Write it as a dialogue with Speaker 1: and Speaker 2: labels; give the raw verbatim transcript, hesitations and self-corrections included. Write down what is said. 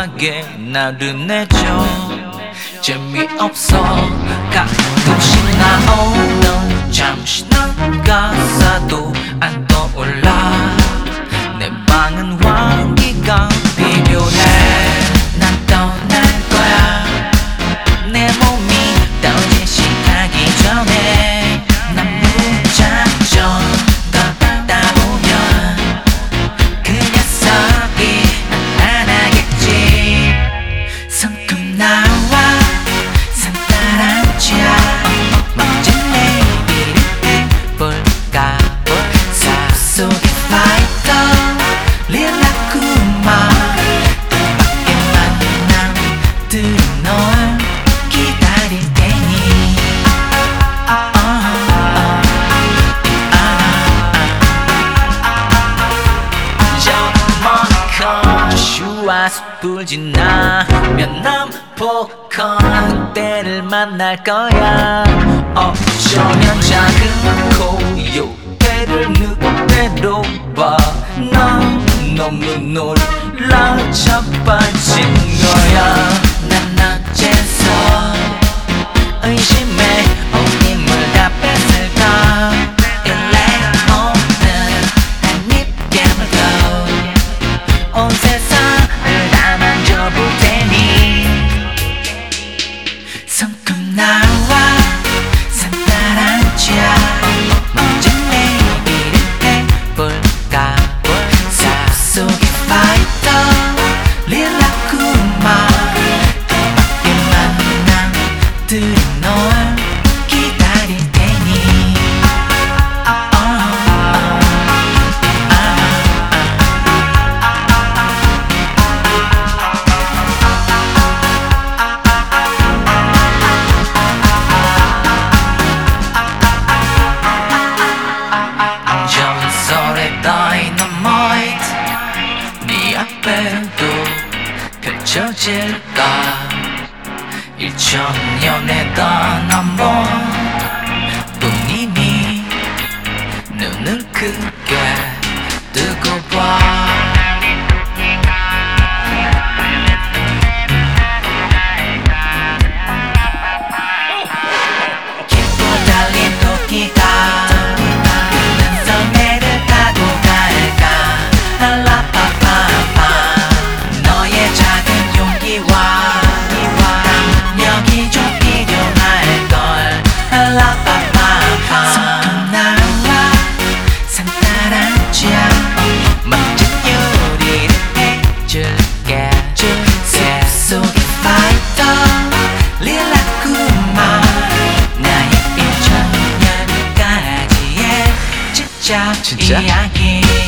Speaker 1: 쿨하게 나른해져 재미없어 가끔씩 나오는 잠시는 가사도 안 떠올라 내 방은 환기가 필요해 난 떠날 거야 내 몸이 떨어지시 가기 전에 난 무작정 걷다 보면 그 녀석이 나타나겠지 성큼 나와 산 따라앉아 멋진 내일을 해볼까 숲속의 파이터 릴라쿠마 뜻밖의 만남들은 널 기다릴 테니 저먼 조슈아 숲을 지나면 남포컨 때를 만날 거야 어쩌면 작은 코요태를 늑대로 봐 넌 너무 놀라 자빠진 거야 난 어째서 의심해 온 힘을 다 뺐을까 일레 없는 한입 깨물고 온 세상을 다 만져볼 테니 성큼 나와 산 따라앉아 멋진 내일을 해볼까 숲속의 파이터 릴라쿠마 뜻밖의 만남들은 널 기다릴 테니 전설의 다이너마이트 네 앞에도 펼쳐질까 일천 년의 다나몬 뿐이니 눈을 크게 뜨고 봐 깊고 달린 토끼가 진짜?
Speaker 2: 이야기